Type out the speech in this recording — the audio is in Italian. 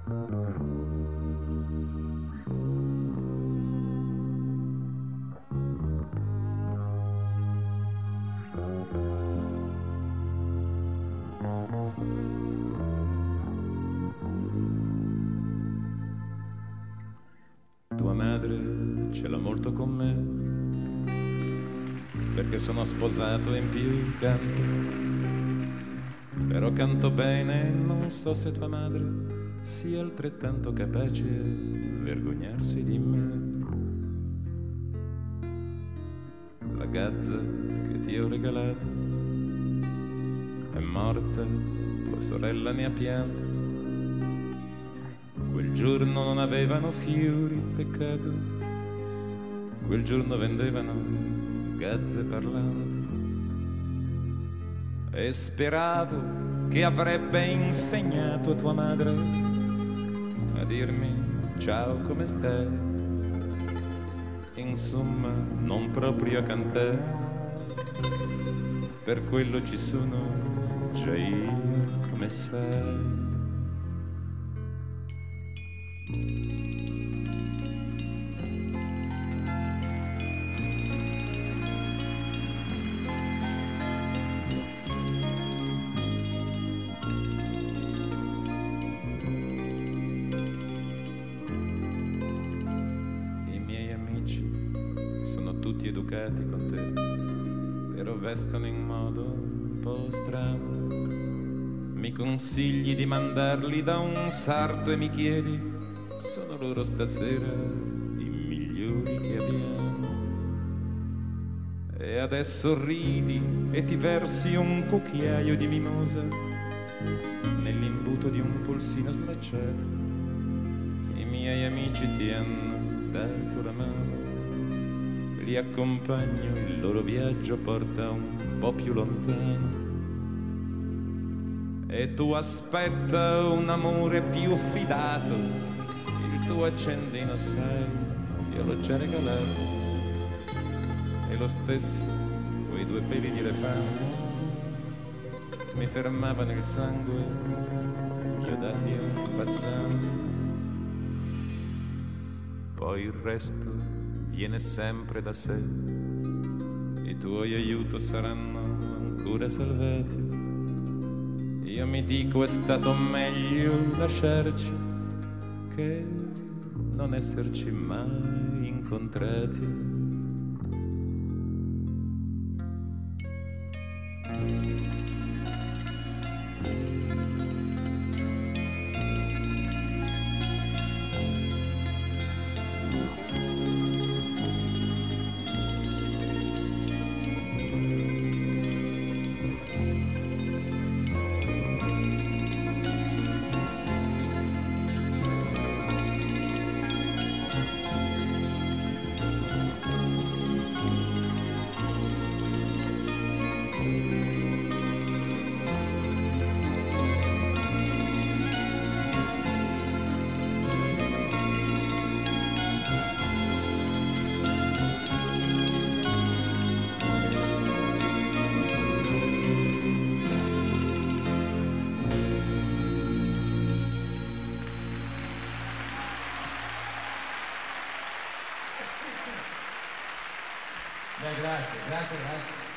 Tua madre ce l'ha molto con me, perché sono sposato e in più canto. Però canto bene e non so se tua madre sia altrettanto capace a vergognarsi di me. La gazza che ti ho regalato è morta, tua sorella ne ha pianto. Quel giorno non avevano fiori, peccato. Quel giorno vendevano gazze parlanti. E speravo che avrebbe insegnato a tua madre a dirmi ciao, come stai? Insomma, non proprio a cantare, per quello ci sono già io, come sai. Sono tutti educati con te, però vestono in modo un po' strano. Mi consigli di mandarli da un sarto e mi chiedi, sono loro stasera i migliori che abbiamo? E adesso ridi e ti versi un cucchiaio di mimosa nell'imbuto di un polsino slacciato. I miei amici ti hanno dato la mano, li accompagno, il loro viaggio porta un po' più lontano. E tu aspetta un amore più fidato, il tuo accendino sai, io l'ho già regalato. E lo stesso, quei due peli di elefante mi fermavano il sangue, li ho dati a un passante. Poi il resto viene sempre da sé, i tuoi aiuti saranno ancora salvati. Io mi dico è stato meglio lasciarci che non esserci mai incontrati. Grazie.